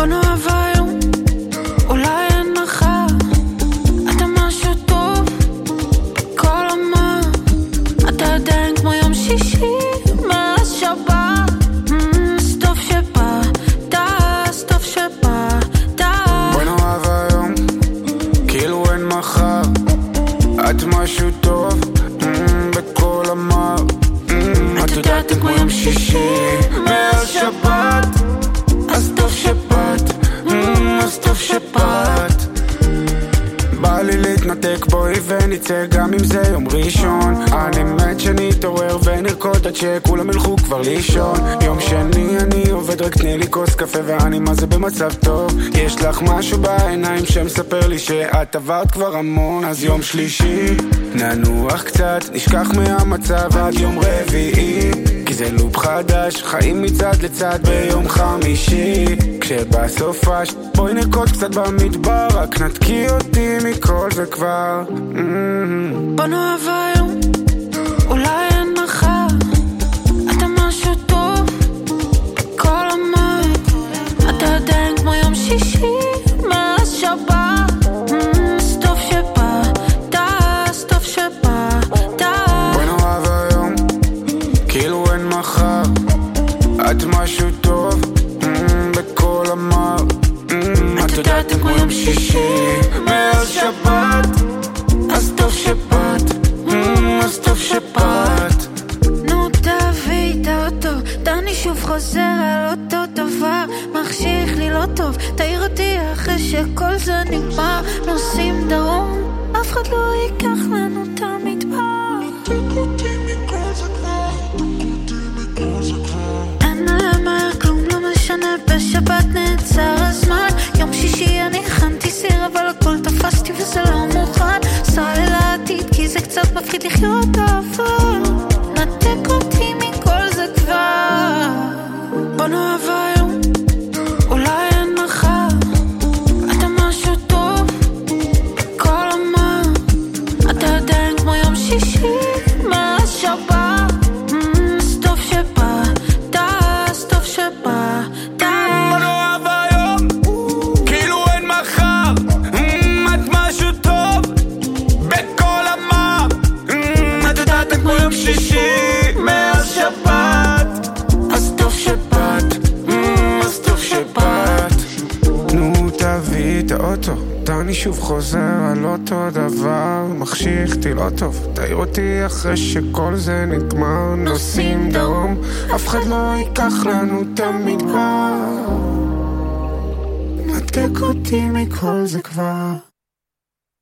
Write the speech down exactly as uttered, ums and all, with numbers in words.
בוא נאהב היום, אולי אין מחר. אתה משהו טוב בכל עמה. אתה עדיין כמו יום שישי מאז שבת. אז טוב שבאת, אז טוב שבאת. בוא נאהב היום, כאילו אין מחר. את משהו טוב בכל עמה. את יודעת כמו יום שישי מאז שבת. אז טוב שבאת, אז טוב שבאת. בא לי להתנתק בואי ונצא גם אם זה יום ראשון. אני מת שנתעורר ונרקוד עד שכולם ילכו כבר לישון. יום שני אני עובד רק תני לי כוס קפה ואני מה זה במצב טוב. יש לך משהו בעיניים שמספר לי שאת עברת כבר המון. אז יום שלישי ננוח קצת, נשכח מהמצב עד יום רביעי, כי זה לופ חדש, חיים מצד לצד ביום חמישי. כשבסופש בואי נרקוד קצת במדבר, רק נתקי אותי מכל זה כבר. בוא נאהב היום, אולי אין מחר. אתה משהו טוב בכל עמה. אתה עדיין כמו יום שישי מאז שבת. אז טוב שבאת, אז טוב שבאת. בוא נאהב היום, כאילו אין מחר. את משהו טוב בכל עמה. את יודעת כמו יום שישי מאז שבת. אז טוב שבאת, אז טוב שבאת. נו תביא את האוטו, דני שוב חוזר על אותו דבר. מחשיך לי לא טוב, תעיר אותי אחרי שכל זה נגמר. נוסעים דרום, אף אחד לא ייקח לנו את המדבר. אין עליהם מהר כלום, לא משנה, בשבת נעצר הזמן. יום שישי אני הכנתי סיר אבל הכל תפסתי וזה לא מוכן. סע אל העתיד כי זה קצת מפחיד לחיות אבל נתק אותי מכל זה כבר. בוא נאהב היום, אולי אין מחר. אתה משהו טוב בכל עמה. אתה עדיין כמו יום שישי מאז שבת. אז טוב שבאת, אז טוב שבאת. בוא נאהב היום, כאילו אין מחר. את משהו טוב בכל עמה. את יודעת כמו יום שישי מאז שבת. אז טוב שבאת, אז טוב שבאת. נו תביא את האוטו, דני שוב חוזר על אותו דבר. מחשיך אותי לא טוב, תעיר אותי אחרי שכל זה נגמר. נוסעים דרום, אף אחד לא ייקח לנו את המדבר. נתק אותי מכל זה כבר.